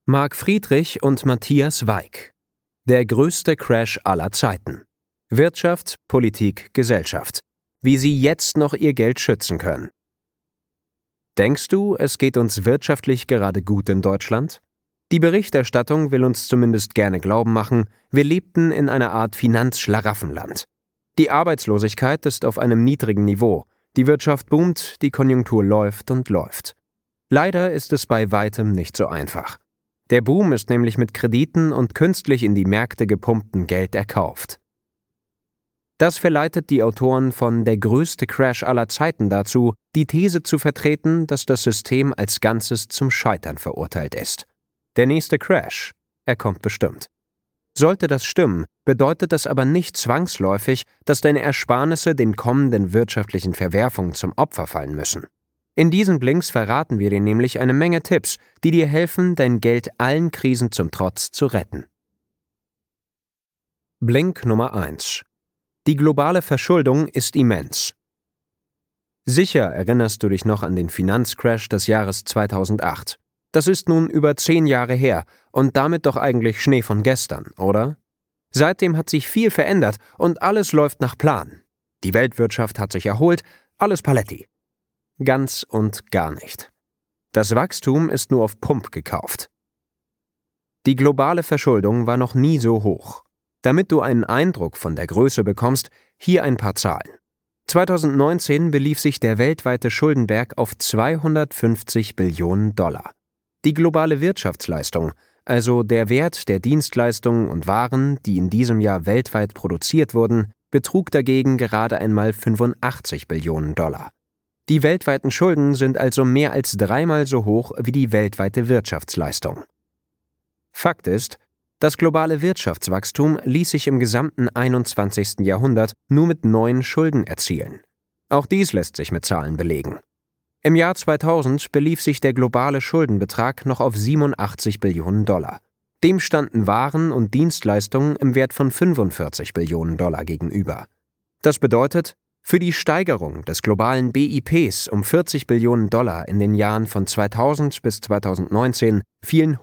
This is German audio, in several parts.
Marc Friedrich und Matthias Weig. Der größte Crash aller Zeiten. Wirtschaft, Politik, Gesellschaft. Wie Sie jetzt noch Ihr Geld schützen können. Denkst du, es geht uns wirtschaftlich gerade gut in Deutschland? Die Berichterstattung will uns zumindest gerne glauben machen, wir lebten in einer Art Finanzschlaraffenland. Die Arbeitslosigkeit ist auf einem niedrigen Niveau, die Wirtschaft boomt, die Konjunktur läuft und läuft. Leider ist es bei weitem nicht so einfach. Der Boom ist nämlich mit Krediten und künstlich in die Märkte gepumptem Geld erkauft. Das verleitet die Autoren von Der größte Crash aller Zeiten dazu, die These zu vertreten, dass das System als Ganzes zum Scheitern verurteilt ist. Der nächste Crash, er kommt bestimmt. Sollte das stimmen, bedeutet das aber nicht zwangsläufig, dass deine Ersparnisse den kommenden wirtschaftlichen Verwerfungen zum Opfer fallen müssen. In diesen Blinks verraten wir dir nämlich eine Menge Tipps, die dir helfen, dein Geld allen Krisen zum Trotz zu retten. Blink Nummer 1. Die globale Verschuldung ist immens. Sicher erinnerst du dich noch an den Finanzcrash des Jahres 2008. Das ist nun über 10 Jahre her und damit doch eigentlich Schnee von gestern, oder? Seitdem hat sich viel verändert und alles läuft nach Plan. Die Weltwirtschaft hat sich erholt, alles paletti. Ganz und gar nicht. Das Wachstum ist nur auf Pump gekauft. Die globale Verschuldung war noch nie so hoch. Damit du einen Eindruck von der Größe bekommst, hier ein paar Zahlen. 2019 belief sich der weltweite Schuldenberg auf 250 Billionen Dollar. Die globale Wirtschaftsleistung, also der Wert der Dienstleistungen und Waren, die in diesem Jahr weltweit produziert wurden, betrug dagegen gerade einmal 85 Billionen Dollar. Die weltweiten Schulden sind also mehr als 3-mal so hoch wie die weltweite Wirtschaftsleistung. Fakt ist, das globale Wirtschaftswachstum ließ sich im gesamten 21. Jahrhundert nur mit neuen Schulden erzielen. Auch dies lässt sich mit Zahlen belegen. Im Jahr 2000 belief sich der globale Schuldenbetrag noch auf 87 Billionen Dollar. Dem standen Waren und Dienstleistungen im Wert von 45 Billionen Dollar gegenüber. Das bedeutet, für die Steigerung des globalen BIPs um 40 Billionen Dollar in den Jahren von 2000 bis 2019 fielen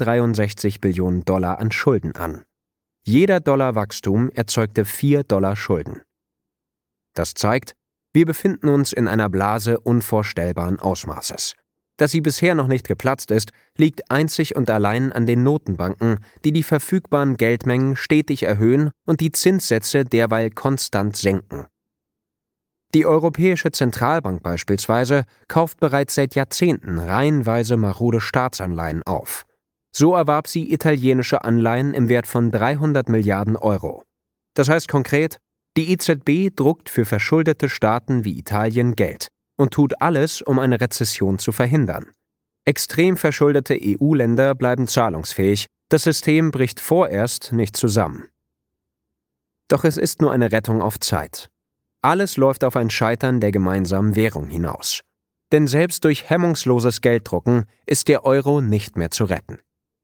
163 Billionen Dollar an Schulden an. Jeder Dollar Wachstum erzeugte 4 Dollar Schulden. Das zeigt, wir befinden uns in einer Blase unvorstellbaren Ausmaßes. Dass sie bisher noch nicht geplatzt ist, liegt einzig und allein an den Notenbanken, die die verfügbaren Geldmengen stetig erhöhen und die Zinssätze derweil konstant senken. Die Europäische Zentralbank beispielsweise kauft bereits seit Jahrzehnten reihenweise marode Staatsanleihen auf. So erwarb sie italienische Anleihen im Wert von 300 Milliarden Euro. Das heißt konkret, die EZB druckt für verschuldete Staaten wie Italien Geld und tut alles, um eine Rezession zu verhindern. Extrem verschuldete EU-Länder bleiben zahlungsfähig, das System bricht vorerst nicht zusammen. Doch es ist nur eine Rettung auf Zeit. Alles läuft auf ein Scheitern der gemeinsamen Währung hinaus. Denn selbst durch hemmungsloses Gelddrucken ist der Euro nicht mehr zu retten.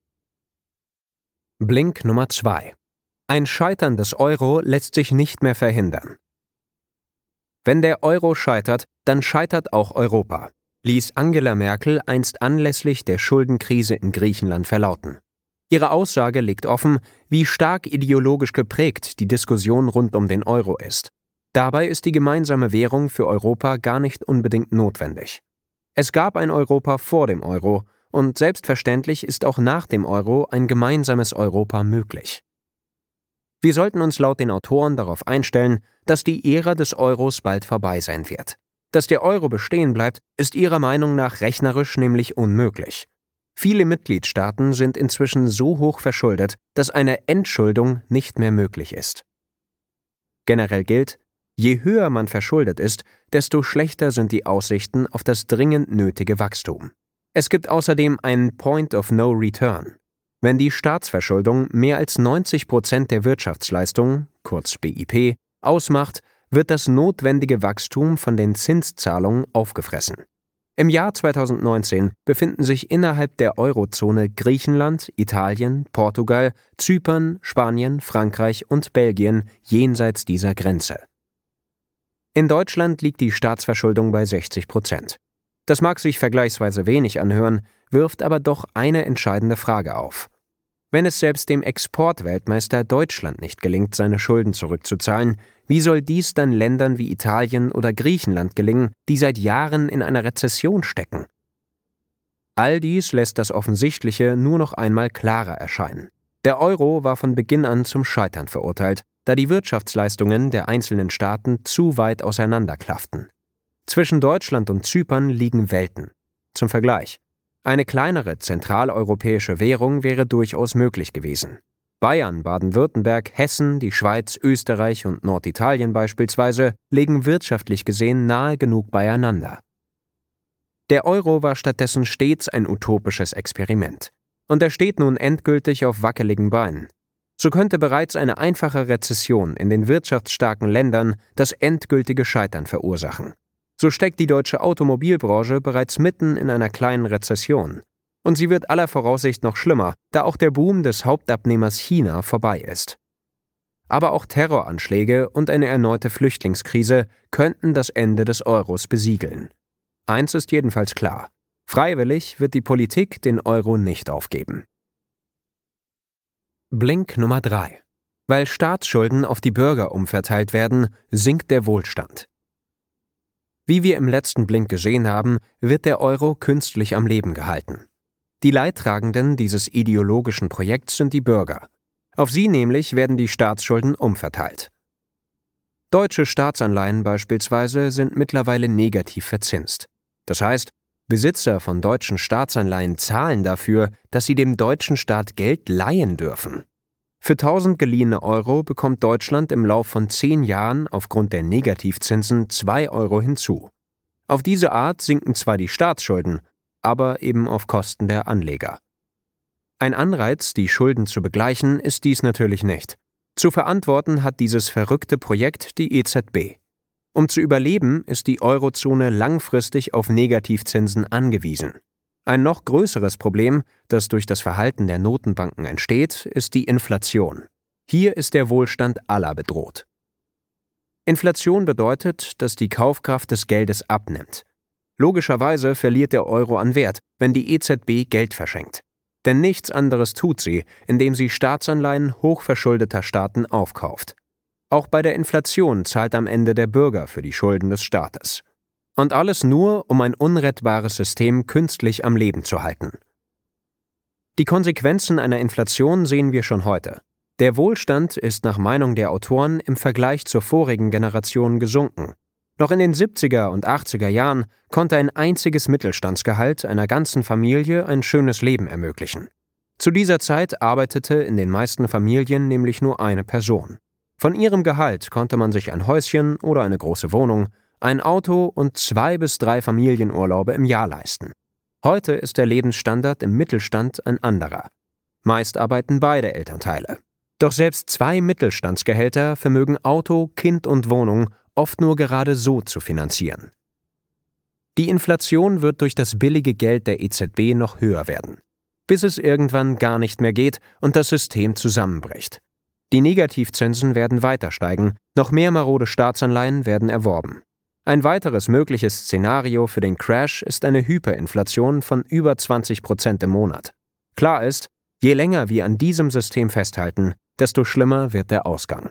Blink Nummer 2. Ein Scheitern des Euro lässt sich nicht mehr verhindern. Wenn der Euro scheitert, dann scheitert auch Europa, ließ Angela Merkel einst anlässlich der Schuldenkrise in Griechenland verlauten. Ihre Aussage legt offen, wie stark ideologisch geprägt die Diskussion rund um den Euro ist. Dabei ist die gemeinsame Währung für Europa gar nicht unbedingt notwendig. Es gab ein Europa vor dem Euro und selbstverständlich ist auch nach dem Euro ein gemeinsames Europa möglich. Wir sollten uns laut den Autoren darauf einstellen, dass die Ära des Euros bald vorbei sein wird. Dass der Euro bestehen bleibt, ist ihrer Meinung nach rechnerisch nämlich unmöglich. Viele Mitgliedstaaten sind inzwischen so hoch verschuldet, dass eine Entschuldung nicht mehr möglich ist. Generell gilt, je höher man verschuldet ist, desto schlechter sind die Aussichten auf das dringend nötige Wachstum. Es gibt außerdem einen Point of No Return. Wenn die Staatsverschuldung mehr als 90% der Wirtschaftsleistung, kurz BIP, ausmacht, wird das notwendige Wachstum von den Zinszahlungen aufgefressen. Im Jahr 2019 befinden sich innerhalb der Eurozone Griechenland, Italien, Portugal, Zypern, Spanien, Frankreich und Belgien jenseits dieser Grenze. In Deutschland liegt die Staatsverschuldung bei 60%. Das mag sich vergleichsweise wenig anhören, wirft aber doch eine entscheidende Frage auf. Wenn es selbst dem Exportweltmeister Deutschland nicht gelingt, seine Schulden zurückzuzahlen, wie soll dies dann Ländern wie Italien oder Griechenland gelingen, die seit Jahren in einer Rezession stecken? All dies lässt das Offensichtliche nur noch einmal klarer erscheinen. Der Euro war von Beginn an zum Scheitern verurteilt, da die Wirtschaftsleistungen der einzelnen Staaten zu weit auseinanderklafften. Zwischen Deutschland und Zypern liegen Welten. Zum Vergleich: Eine kleinere zentraleuropäische Währung wäre durchaus möglich gewesen. Bayern, Baden-Württemberg, Hessen, die Schweiz, Österreich und Norditalien beispielsweise liegen wirtschaftlich gesehen nahe genug beieinander. Der Euro war stattdessen stets ein utopisches Experiment. Und er steht nun endgültig auf wackeligen Beinen. So könnte bereits eine einfache Rezession in den wirtschaftsstarken Ländern das endgültige Scheitern verursachen. So steckt die deutsche Automobilbranche bereits mitten in einer kleinen Rezession. Und sie wird aller Voraussicht noch schlimmer, da auch der Boom des Hauptabnehmers China vorbei ist. Aber auch Terroranschläge und eine erneute Flüchtlingskrise könnten das Ende des Euros besiegeln. Eins ist jedenfalls klar: Freiwillig wird die Politik den Euro nicht aufgeben. Blink Nummer 3: Weil Staatsschulden auf die Bürger umverteilt werden, sinkt der Wohlstand. Wie wir im letzten Blink gesehen haben, wird der Euro künstlich am Leben gehalten. Die Leidtragenden dieses ideologischen Projekts sind die Bürger. Auf sie nämlich werden die Staatsschulden umverteilt. Deutsche Staatsanleihen beispielsweise sind mittlerweile negativ verzinst. Das heißt, Besitzer von deutschen Staatsanleihen zahlen dafür, dass sie dem deutschen Staat Geld leihen dürfen. Für 1.000 geliehene Euro bekommt Deutschland im Lauf von 10 Jahren aufgrund der Negativzinsen 2 Euro hinzu. Auf diese Art sinken zwar die Staatsschulden, aber eben auf Kosten der Anleger. Ein Anreiz, die Schulden zu begleichen, ist dies natürlich nicht. Zu verantworten hat dieses verrückte Projekt die EZB. Um zu überleben, ist die Eurozone langfristig auf Negativzinsen angewiesen. Ein noch größeres Problem, das durch das Verhalten der Notenbanken entsteht, ist die Inflation. Hier ist der Wohlstand aller bedroht. Inflation bedeutet, dass die Kaufkraft des Geldes abnimmt. Logischerweise verliert der Euro an Wert, wenn die EZB Geld verschenkt. Denn nichts anderes tut sie, indem sie Staatsanleihen hochverschuldeter Staaten aufkauft. Auch bei der Inflation zahlt am Ende der Bürger für die Schulden des Staates. Und alles nur, um ein unrettbares System künstlich am Leben zu halten. Die Konsequenzen einer Inflation sehen wir schon heute. Der Wohlstand ist nach Meinung der Autoren im Vergleich zur vorigen Generation gesunken. Noch in den 70er und 80er Jahren konnte ein einziges Mittelstandsgehalt einer ganzen Familie ein schönes Leben ermöglichen. Zu dieser Zeit arbeitete in den meisten Familien nämlich nur eine Person. Von ihrem Gehalt konnte man sich ein Häuschen oder eine große Wohnung, ein Auto und 2 bis 3 Familienurlaube im Jahr leisten. Heute ist der Lebensstandard im Mittelstand ein anderer. Meist arbeiten beide Elternteile. Doch selbst 2 Mittelstandsgehälter vermögen Auto, Kind und Wohnung oft nur gerade so zu finanzieren. Die Inflation wird durch das billige Geld der EZB noch höher werden, bis es irgendwann gar nicht mehr geht und das System zusammenbricht. Die Negativzinsen werden weiter steigen, noch mehr marode Staatsanleihen werden erworben. Ein weiteres mögliches Szenario für den Crash ist eine Hyperinflation von über 20% im Monat. Klar ist, je länger wir an diesem System festhalten, desto schlimmer wird der Ausgang.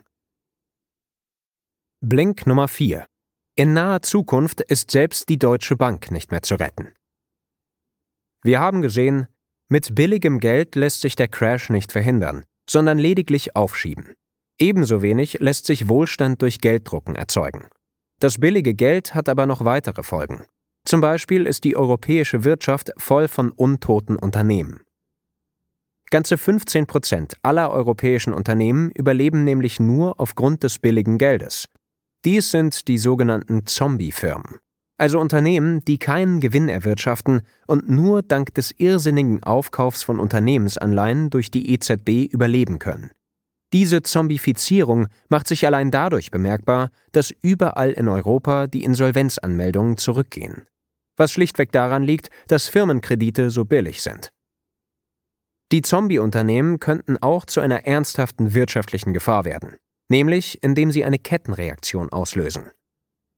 Blink Nummer 4: In naher Zukunft ist selbst die Deutsche Bank nicht mehr zu retten. Wir haben gesehen, mit billigem Geld lässt sich der Crash nicht verhindern, sondern lediglich aufschieben. Ebenso wenig lässt sich Wohlstand durch Gelddrucken erzeugen. Das billige Geld hat aber noch weitere Folgen. Zum Beispiel ist die europäische Wirtschaft voll von untoten Unternehmen. Ganze 15% aller europäischen Unternehmen überleben nämlich nur aufgrund des billigen Geldes. Dies sind die sogenannten Zombie-Firmen, also Unternehmen, die keinen Gewinn erwirtschaften und nur dank des irrsinnigen Aufkaufs von Unternehmensanleihen durch die EZB überleben können. Diese Zombifizierung macht sich allein dadurch bemerkbar, dass überall in Europa die Insolvenzanmeldungen zurückgehen. Was schlichtweg daran liegt, dass Firmenkredite so billig sind. Die Zombie-Unternehmen könnten auch zu einer ernsthaften wirtschaftlichen Gefahr werden, nämlich indem sie eine Kettenreaktion auslösen.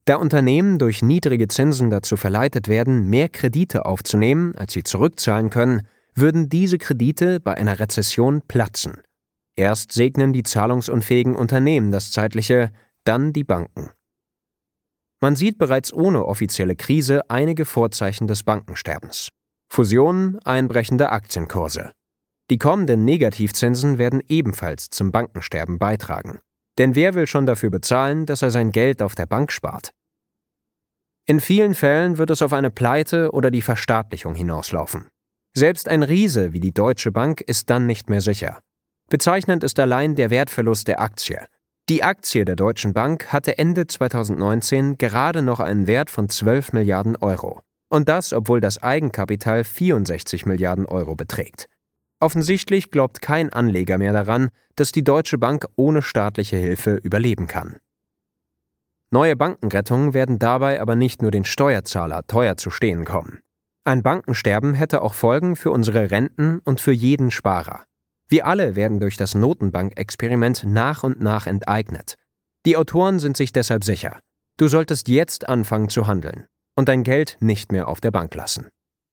Da Unternehmen durch niedrige Zinsen dazu verleitet werden, mehr Kredite aufzunehmen, als sie zurückzahlen können, würden diese Kredite bei einer Rezession platzen. Erst segnen die zahlungsunfähigen Unternehmen das Zeitliche, dann die Banken. Man sieht bereits ohne offizielle Krise einige Vorzeichen des Bankensterbens. Fusionen, einbrechende Aktienkurse. Die kommenden Negativzinsen werden ebenfalls zum Bankensterben beitragen. Denn wer will schon dafür bezahlen, dass er sein Geld auf der Bank spart? In vielen Fällen wird es auf eine Pleite oder die Verstaatlichung hinauslaufen. Selbst ein Riese wie die Deutsche Bank ist dann nicht mehr sicher. Bezeichnend ist allein der Wertverlust der Aktie. Die Aktie der Deutschen Bank hatte Ende 2019 gerade noch einen Wert von 12 Milliarden Euro. Und das, obwohl das Eigenkapital 64 Milliarden Euro beträgt. Offensichtlich glaubt kein Anleger mehr daran, dass die Deutsche Bank ohne staatliche Hilfe überleben kann. Neue Bankenrettungen werden dabei aber nicht nur den Steuerzahler teuer zu stehen kommen. Ein Bankensterben hätte auch Folgen für unsere Renten und für jeden Sparer. Wir alle werden durch das Notenbankexperiment nach und nach enteignet. Die Autoren sind sich deshalb sicher. Du solltest jetzt anfangen zu handeln und dein Geld nicht mehr auf der Bank lassen.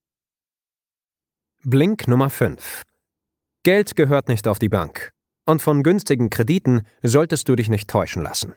Blink Nummer 5. Geld gehört nicht auf die Bank. Und von günstigen Krediten solltest du dich nicht täuschen lassen.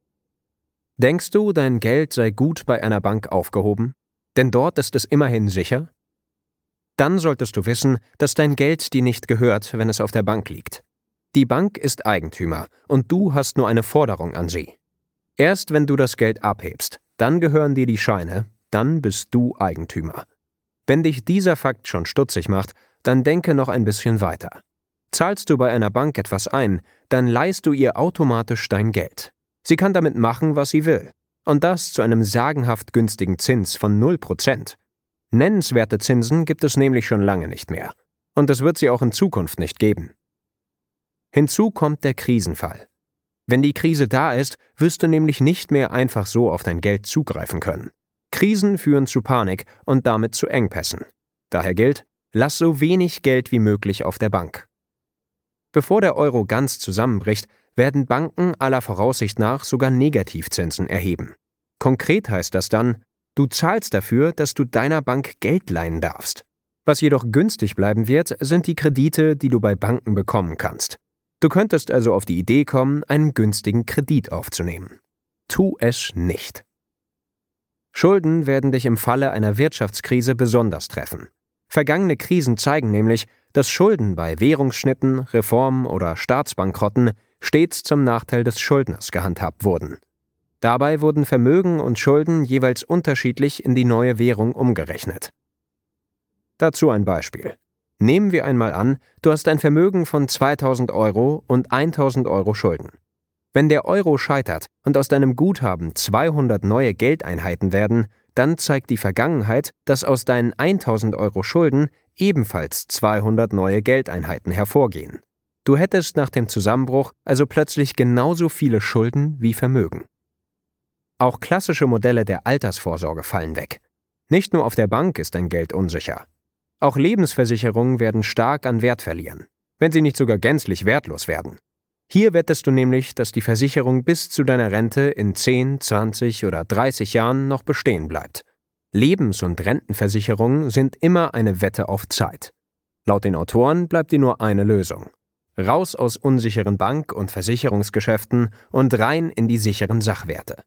Denkst du, dein Geld sei gut bei einer Bank aufgehoben? Denn dort ist es immerhin sicher? Dann solltest du wissen, dass dein Geld dir nicht gehört, wenn es auf der Bank liegt. Die Bank ist Eigentümer und du hast nur eine Forderung an sie. Erst wenn du das Geld abhebst, dann gehören dir die Scheine, dann bist du Eigentümer. Wenn dich dieser Fakt schon stutzig macht, dann denke noch ein bisschen weiter. Zahlst du bei einer Bank etwas ein, dann leihst du ihr automatisch dein Geld. Sie kann damit machen, was sie will. Und das zu einem sagenhaft günstigen Zins von 0%. Nennenswerte Zinsen gibt es nämlich schon lange nicht mehr. Und es wird sie auch in Zukunft nicht geben. Hinzu kommt der Krisenfall. Wenn die Krise da ist, wirst du nämlich nicht mehr einfach so auf dein Geld zugreifen können. Krisen führen zu Panik und damit zu Engpässen. Daher gilt, lass so wenig Geld wie möglich auf der Bank. Bevor der Euro ganz zusammenbricht, werden Banken aller Voraussicht nach sogar Negativzinsen erheben. Konkret heißt das dann, du zahlst dafür, dass du deiner Bank Geld leihen darfst. Was jedoch günstig bleiben wird, sind die Kredite, die du bei Banken bekommen kannst. Du könntest also auf die Idee kommen, einen günstigen Kredit aufzunehmen. Tu es nicht. Schulden werden dich im Falle einer Wirtschaftskrise besonders treffen. Vergangene Krisen zeigen nämlich, dass Schulden bei Währungsschnitten, Reformen oder Staatsbankrotten stets zum Nachteil des Schuldners gehandhabt wurden. Dabei wurden Vermögen und Schulden jeweils unterschiedlich in die neue Währung umgerechnet. Dazu ein Beispiel. Nehmen wir einmal an, du hast ein Vermögen von 2.000 Euro und 1.000 Euro Schulden. Wenn der Euro scheitert und aus deinem Guthaben 200 neue Geldeinheiten werden, dann zeigt die Vergangenheit, dass aus deinen 1.000 Euro Schulden ebenfalls 200 neue Geldeinheiten hervorgehen. Du hättest nach dem Zusammenbruch also plötzlich genauso viele Schulden wie Vermögen. Auch klassische Modelle der Altersvorsorge fallen weg. Nicht nur auf der Bank ist dein Geld unsicher. Auch Lebensversicherungen werden stark an Wert verlieren, wenn sie nicht sogar gänzlich wertlos werden. Hier wettest du nämlich, dass die Versicherung bis zu deiner Rente in 10, 20 oder 30 Jahren noch bestehen bleibt. Lebens- und Rentenversicherungen sind immer eine Wette auf Zeit. Laut den Autoren bleibt dir nur eine Lösung. Raus aus unsicheren Bank- und Versicherungsgeschäften und rein in die sicheren Sachwerte.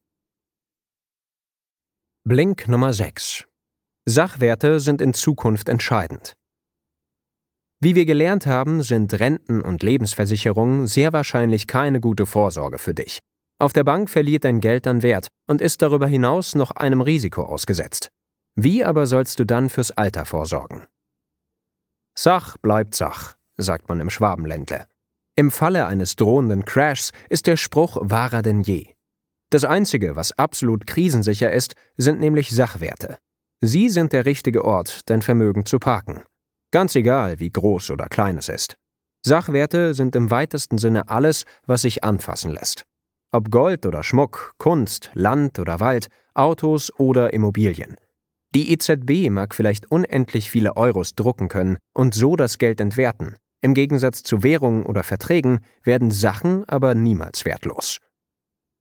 Blink Nummer 6. Sachwerte sind in Zukunft entscheidend. Wie wir gelernt haben, sind Renten- und Lebensversicherungen sehr wahrscheinlich keine gute Vorsorge für dich. Auf der Bank verliert dein Geld an Wert und ist darüber hinaus noch einem Risiko ausgesetzt. Wie aber sollst du dann fürs Alter vorsorgen? Sach bleibt Sach, sagt man im Schwabenländle. Im Falle eines drohenden Crashs ist der Spruch wahrer denn je. Das Einzige, was absolut krisensicher ist, sind nämlich Sachwerte. Sie sind der richtige Ort, dein Vermögen zu parken. Ganz egal, wie groß oder klein es ist. Sachwerte sind im weitesten Sinne alles, was sich anfassen lässt. Ob Gold oder Schmuck, Kunst, Land oder Wald, Autos oder Immobilien. Die EZB mag vielleicht unendlich viele Euros drucken können und so das Geld entwerten. Im Gegensatz zu Währungen oder Verträgen werden Sachen aber niemals wertlos.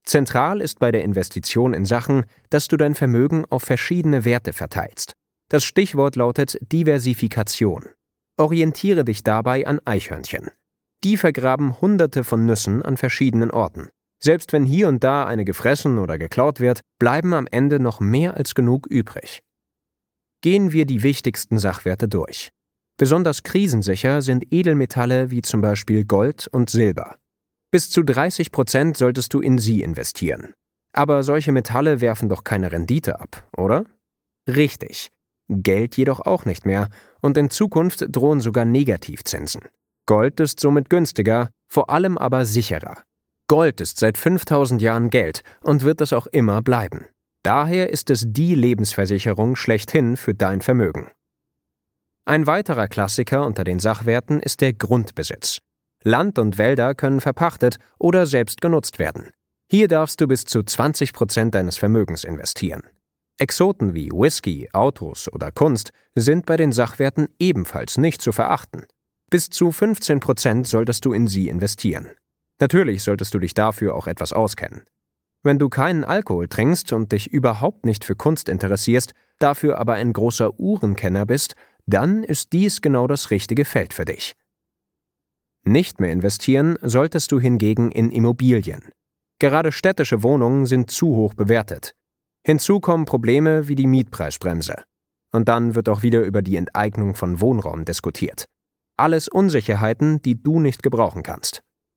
Zentral ist bei der Investition in Sachen, dass du dein Vermögen auf verschiedene Werte verteilst. Das Stichwort lautet Diversifikation. Orientiere dich dabei an Eichhörnchen. Die vergraben Hunderte von Nüssen an verschiedenen Orten. Selbst wenn hier und da eine gefressen oder geklaut wird, bleiben am Ende noch mehr als genug übrig. Gehen wir die wichtigsten Sachwerte durch. Besonders krisensicher sind Edelmetalle wie zum Beispiel Gold und Silber. Bis zu 30% solltest du in sie investieren. Aber solche Metalle werfen doch keine Rendite ab, oder? Richtig. Geld jedoch auch nicht mehr und in Zukunft drohen sogar Negativzinsen. Gold ist somit günstiger, vor allem aber sicherer. Gold ist seit 5000 Jahren Geld und wird es auch immer bleiben. Daher ist es die Lebensversicherung schlechthin für dein Vermögen. Ein weiterer Klassiker unter den Sachwerten ist der Grundbesitz. Land und Wälder können verpachtet oder selbst genutzt werden. Hier darfst du bis zu 20% deines Vermögens investieren. Exoten wie Whisky, Autos oder Kunst sind bei den Sachwerten ebenfalls nicht zu verachten. Bis zu 15% solltest du in sie investieren. Natürlich solltest du dich dafür auch etwas auskennen. Wenn du keinen Alkohol trinkst und dich überhaupt nicht für Kunst interessierst, dafür aber ein großer Uhrenkenner bist, dann ist dies genau das richtige Feld für dich. Nicht mehr investieren solltest du hingegen in Immobilien. Gerade städtische Wohnungen sind zu hoch bewertet. Hinzu kommen Probleme wie die Mietpreisbremse. Und dann wird auch wieder über die Enteignung von Wohnraum diskutiert. Alles Unsicherheiten, die du nicht gebrauchen kannst.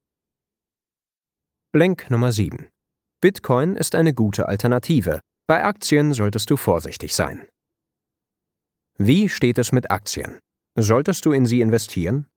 Blink Nummer 7. Bitcoin ist eine gute Alternative. Bei Aktien solltest du vorsichtig sein. Wie steht es mit Aktien? Solltest du in sie investieren?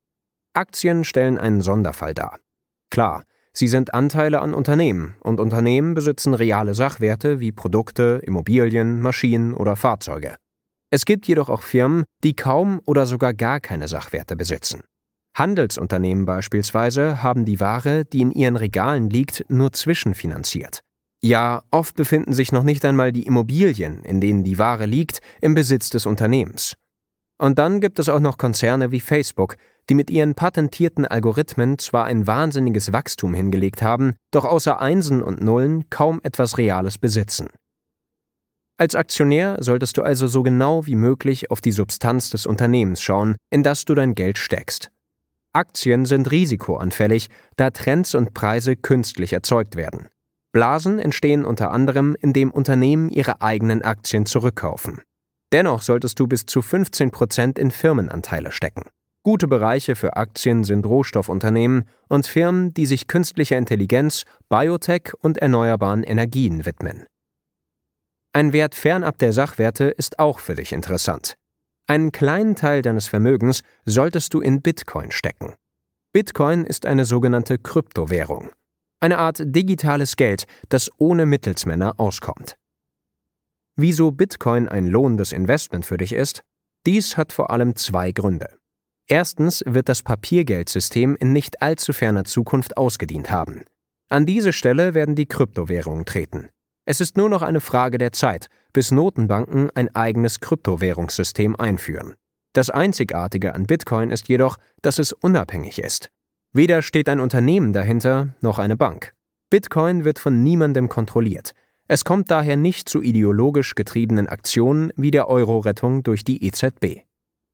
Aktien stellen einen Sonderfall dar. Klar, sie sind Anteile an Unternehmen und Unternehmen besitzen reale Sachwerte wie Produkte, Immobilien, Maschinen oder Fahrzeuge. Es gibt jedoch auch Firmen, die kaum oder sogar gar keine Sachwerte besitzen. Handelsunternehmen beispielsweise haben die Ware, die in ihren Regalen liegt, nur zwischenfinanziert. Ja, oft befinden sich noch nicht einmal die Immobilien, in denen die Ware liegt, im Besitz des Unternehmens. Und dann gibt es auch noch Konzerne wie Facebook, die mit ihren patentierten Algorithmen zwar ein wahnsinniges Wachstum hingelegt haben, doch außer Einsen und Nullen kaum etwas Reales besitzen. Als Aktionär solltest du also so genau wie möglich auf die Substanz des Unternehmens schauen, in das du dein Geld steckst. Aktien sind risikoanfällig, da Trends und Preise künstlich erzeugt werden. Blasen entstehen unter anderem, indem Unternehmen ihre eigenen Aktien zurückkaufen. Dennoch solltest du bis zu 15% in Firmenanteile stecken. Gute Bereiche für Aktien sind Rohstoffunternehmen und Firmen, die sich künstlicher Intelligenz, Biotech und erneuerbaren Energien widmen. Ein Wert fernab der Sachwerte ist auch für dich interessant. Einen kleinen Teil deines Vermögens solltest du in Bitcoin stecken. Bitcoin ist eine sogenannte Kryptowährung. Eine Art digitales Geld, das ohne Mittelsmänner auskommt. Wieso Bitcoin ein lohnendes Investment für dich ist? Dies hat vor allem zwei Gründe. Erstens wird das Papiergeldsystem in nicht allzu ferner Zukunft ausgedient haben. An diese Stelle werden die Kryptowährungen treten. Es ist nur noch eine Frage der Zeit, bis Notenbanken ein eigenes Kryptowährungssystem einführen. Das Einzigartige an Bitcoin ist jedoch, dass es unabhängig ist. Weder steht ein Unternehmen dahinter, noch eine Bank. Bitcoin wird von niemandem kontrolliert. Es kommt daher nicht zu ideologisch getriebenen Aktionen wie der Euro-Rettung durch die EZB.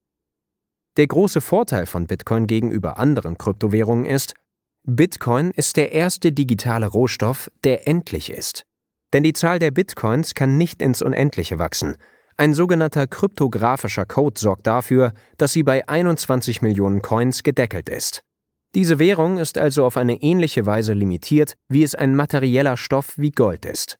Der große Vorteil von Bitcoin gegenüber anderen Kryptowährungen ist, Bitcoin ist der erste digitale Rohstoff, der endlich ist. Denn die Zahl der Bitcoins kann nicht ins Unendliche wachsen. Ein sogenannter kryptografischer Code sorgt dafür, dass sie bei 21 Millionen Coins gedeckelt ist. Diese Währung ist also auf eine ähnliche Weise limitiert, wie es ein materieller Stoff wie Gold ist.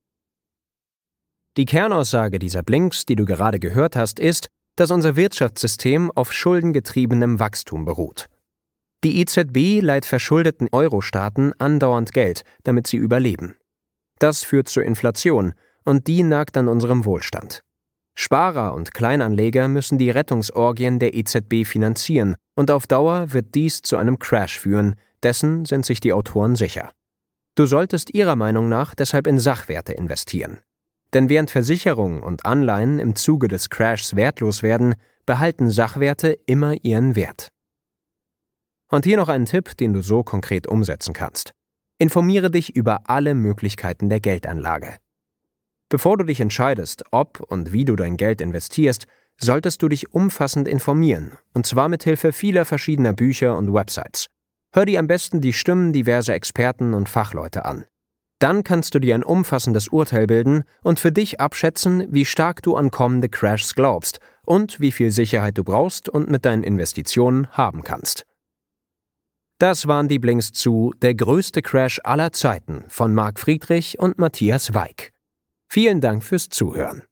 Die Kernaussage dieser Blinks, die du gerade gehört hast, ist, dass unser Wirtschaftssystem auf schuldengetriebenem Wachstum beruht. Die EZB leiht verschuldeten Euro-Staaten andauernd Geld, damit sie überleben. Das führt zur Inflation und die nagt an unserem Wohlstand. Sparer und Kleinanleger müssen die Rettungsorgien der EZB finanzieren und auf Dauer wird dies zu einem Crash führen, dessen sind sich die Autoren sicher. Du solltest ihrer Meinung nach deshalb in Sachwerte investieren. Denn während Versicherungen und Anleihen im Zuge des Crashs wertlos werden, behalten Sachwerte immer ihren Wert. Und hier noch ein Tipp, den du so konkret umsetzen kannst. Informiere dich über alle Möglichkeiten der Geldanlage. Bevor du dich entscheidest, ob und wie du dein Geld investierst, solltest du dich umfassend informieren, und zwar mit Hilfe vieler verschiedener Bücher und Websites. Hör dir am besten die Stimmen diverser Experten und Fachleute an. Dann kannst du dir ein umfassendes Urteil bilden und für dich abschätzen, wie stark du an kommende Crashs glaubst und wie viel Sicherheit du brauchst und mit deinen Investitionen haben kannst. Das waren die Blinks zu Der größte Crash aller Zeiten von Marc Friedrich und Matthias Weik. Vielen Dank fürs Zuhören.